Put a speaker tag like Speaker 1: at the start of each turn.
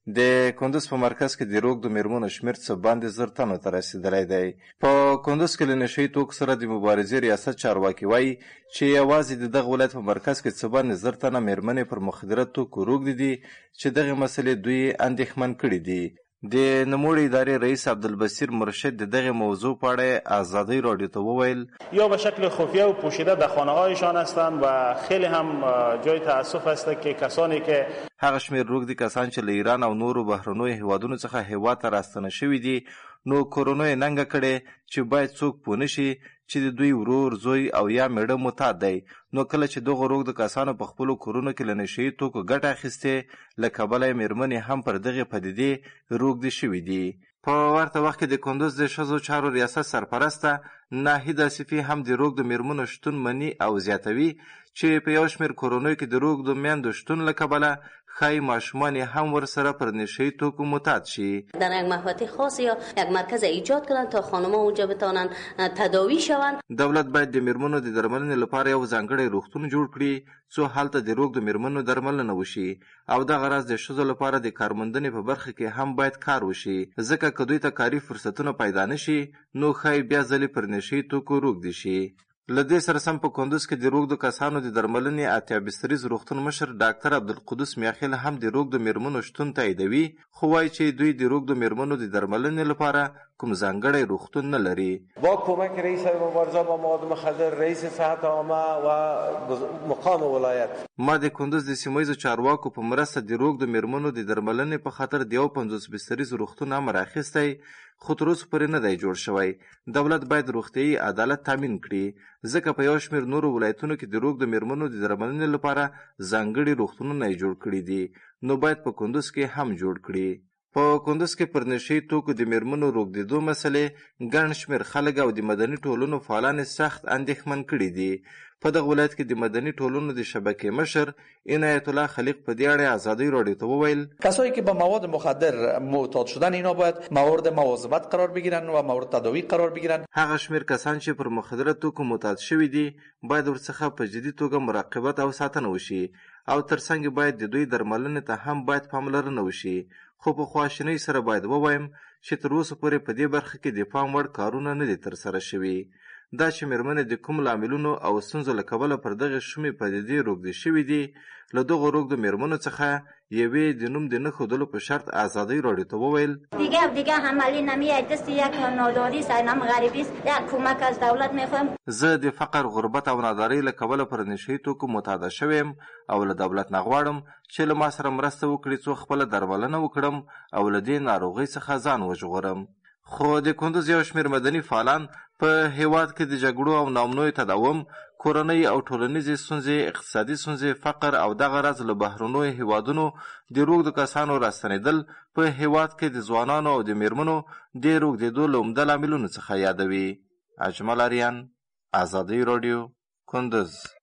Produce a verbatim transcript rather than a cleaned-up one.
Speaker 1: د کندز په مرکز کې د روږدو میرمنو شمېر څه باندې زر تنو ته رسېدلی دی. په کندز کې له نشه یي توکو سره د مبارزې ریاست چارواکي وایي چې یوازې د دغه ولایت په مرکز کې څه باندې زر تنه میرمنې پر مخدره توکو روږدې دي چې دغې مسلې دوی اندېښمن کړي دي. د نوموړې ادارې رئیس عبدالبصیر مرشد د دغه موضوع په اړه آزادی رادیو ته وویل
Speaker 2: یا به شکل خفیه و پوشیده در خانه هایشان هستند و خیلی هم جای تاسف است که کسانی که
Speaker 1: هغه شمېر روږدي کسان چې له ایران او نورو بهرنیو هیوادونو څخه هیواد ته راستنه شوي دي نو کرونا یې ننګه کړې چې باید څوک پوه نه شي چې د دوی ورور زوی او یا میړه معتاد دی. نو کله چې دغو روږدو کسانو په خپلو کورونو کې له نشه یي توکو ګټه اخیستې له کبله یې مېرمنې هم پر دغې پدیدې روږدې شوي دي. په ورته وخت کې د کندز د ښځو چارو ریاست سرپرسته ناهید آصفي هم د روږدو مېرمنو شتون مني او زیاتوي چې په یو شمېر کورنیو کې د روږدو میندو شتون له کبله ښایي ماشومان هم ورسره پر نشه یي توکو معتاد شي.
Speaker 3: در یک محوطه خاص یا یک مرکز ایجاد کنند تا خانم‌ها اونجا بتوانند تداوی شوند.
Speaker 1: دولت باید د میرمنو د درملنې لپاره یو ځانګړی روغتون جوړ کړي څو هلته د روږدو میرمنو درملنه وشي او دغه راز د ښځو لپاره د کارموندنې په برخه کې هم باید کار وشي ځکه که دوی ته کاري فرصتونه پیدا نه شي نو ښایي بیا ځلې پر نشه یي توکو روږدي شي. له دې سره سم په کندز کې د روږدو کسانو د درملنې اتیا بستریز روغتون مشر ډاکټر عبدالقدوس میاخیل هم د روږدو میرمنو شتون تاییدوي خو وایي چې دوی د روږدو میرمنو د درملنې لپاره کوم ځانګړی روغتون نه لري.
Speaker 4: با کمک رئیس مبارزه با مواد مخدر رئیس صحت عامه و مقام ولایت
Speaker 1: ما د کندز د سیمه ییزو چارواکو په مرسته د روږدو میرمنو د درملنې په خاطر د یو پنځوس بستریز روغتون امر اخیستی خو تر اوسه پورې نه دی جوړ شوی. دولت باید روغتیایي عدالت تامین کړي ځکه په یو شمېر نورو ولایتونو کې د روږدو میرمنو د درملنې لپاره ځانګړي روغتونونه یې جوړ کړي دي نو باید په کندز کې هم جوړ کړي. په کندز کې پر نشه یي توکو د میرمنو روږدېدو مسلې ګڼ شمېر خلک او د مدني ټولنو فعالان سخت اندېښمن کړي دي. په دغه ولایت کې د مدني ټولنو د شبکې مشر عنایت الله خلیق په دې اړه آزادی رادیو ته وویل
Speaker 5: کسایی که به مواد مخدر معتاد شدن اینا باید مورد مواظبت قرار بگیرن و مورد تداوی قرار بگیرن.
Speaker 1: هغه شمېر کسان چې پر مخدره توکو معتاد شوي دي باید ورڅخه په جدي توګه مراقبت او ساتنه وشي او ترڅنګ باید د دوی درملنې ته هم باید پاملرنه وشي. خو په خواشینۍ سره باید ووایم چې تر اوسه پورې په دې برخه کې د پام وړ کارونه نه دي ترسره شوي. دا چې میرمنې د کوم لاملونو او ستونزو له کبله پر دغې شومې پدیدې روږدې شوي دي له دغو روږدو میرمنو څخه یوې د نوم د نه ښودلو په شرط آزادی رادیو ته وویل
Speaker 3: دیگه دیگه عملی نمیاد دست یک ناداری سرنام غریبی است یک کمک از دولت میخوایم.
Speaker 1: زه د فقر غربت او نادارۍ له کبله پر نشه یي توکو معتاده شوی یم او له دولت نه غواړم چې له ما سره مرسته وکړي څو خپله درملنه وکړم او له دې ناروغۍ څخه ځان وژغورم. خو د کندز یو شمېر مدني فعالان په هیواد کې د جګړو او ناامنیو تداوم کورنۍ او ټولنیزې ستونزې اقتصادي ستونزې فقر او دغه راز له بهرنیو هیوادونو د روږدو کسانو راستنېدل په هیواد کې د ځوانانو او د میرمنو د روږدېدو له عمده لاملونو څخه یادوي. اجمل اریان، آزادی رادیو، کندز.